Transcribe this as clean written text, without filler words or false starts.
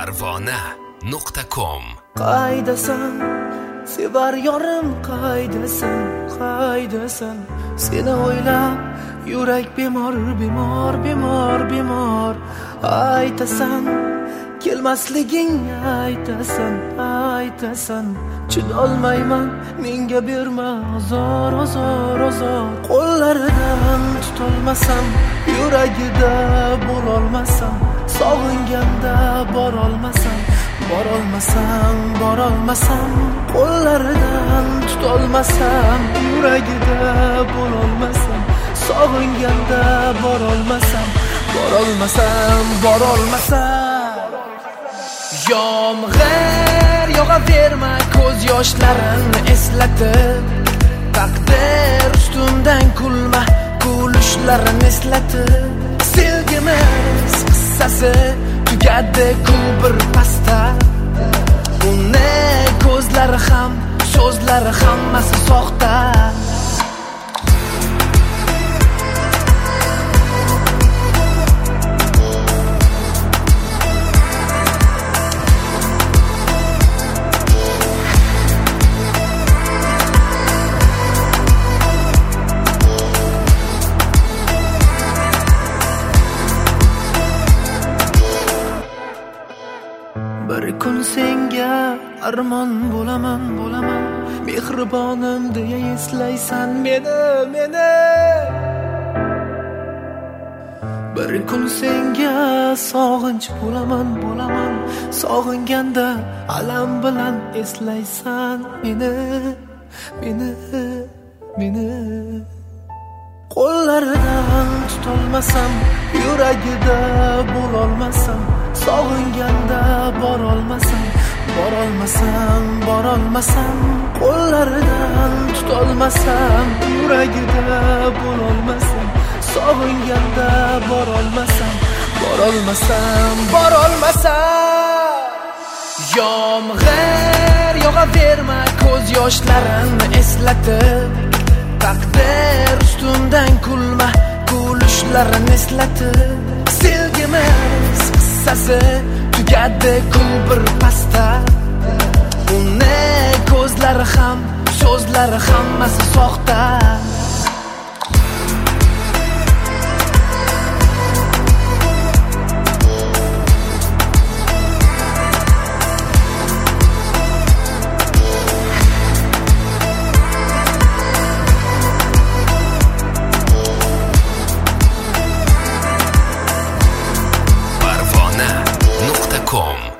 Parvona.com Qaydasan, sevar yorim qaydasan, qaydasan. Seni o'ylab yurak bemor, bemor, bemor, bemor. Aytasan, kelmasliging aytasan, aytasan. Chidolmayman, menga berma azor, azor, azor. Qo'llaridan tutolmasam, yuragida bo'lolmasam, sog'inganda borolmasam, borolmasam, borolmasam. Qo'llaridan tutolmasam, yuragida bo'lolmasam, sog'inganda borolmasam, borolmasam, borolmasam. Yomg'ir yog'averma ko'z yoshlarini eslatib, taqdir ustimdan kulma kulishlarini eslatib. Sevgimiz qissasi tugadi ku bir pasta. Uni ko'zlari ham, so'zlari hammasi soxta. Bir kun senga armon bo'laman, bo'laman. Mehribonim deya eslaysan meni, meni. Bir kun senga sog'inch bo'laman, bo'laman. Sog'inganda alam bilan eslaysan meni, meni, meni. Qo'llaridan tutolmasam, yuragida bo'lolmasam, sog'inganda borolmasam, borolmasam, borolmasam. Qo'llaridan tutolmasam, yuragida bo'lolmasam, sog'inganda borolmasam, borolmasam, borolmasam. Yomg'ir yog'averma ko'z yoshlarini eslatib, taqdir ustimdan kulma kulishlarini eslatib. Sevgimiz qissasi tugadi ku bir pasta. Uni ko'zlari ham, so'zlari hammasi soxta. Parvona.com